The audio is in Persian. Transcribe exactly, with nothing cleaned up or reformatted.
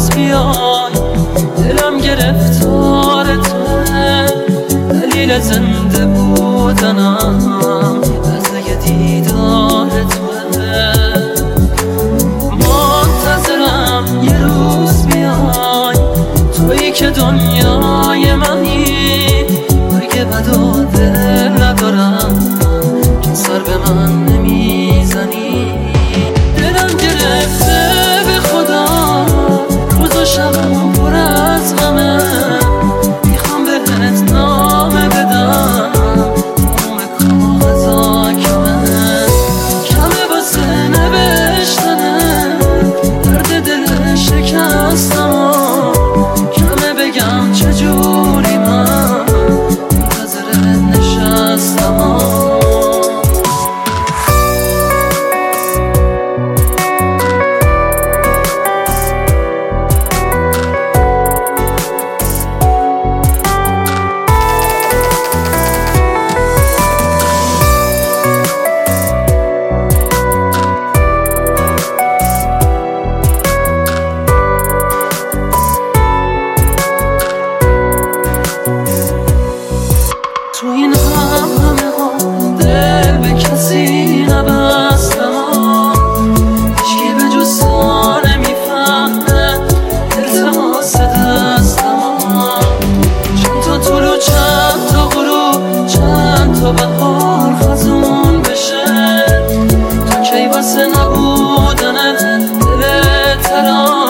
روز بیای دلم گرفتار توه، دلیل زنده بودنم لحظه دیدار توه. منتظرم یه روز بیای تویی که دنیای منی، اگه بدا دل ندارم که سر به من نمیزنی. دلم گرفته به خدا روز و شبم پر از غمه، میخوام بهت نامه بدم نام کاغذا کمه، کمه واسه نوشتنه درد دل شکستم، کمه بگم چجوری من منتظرت نشستم. تو این هم همه ها دل به کسی نبستم، هیچکی به جز تو نمیفهمه التماس دستم. چند تا طلوع چند تا غروب چند تا بهار خزون بشه، تو کی واسه نبودنت دل ترام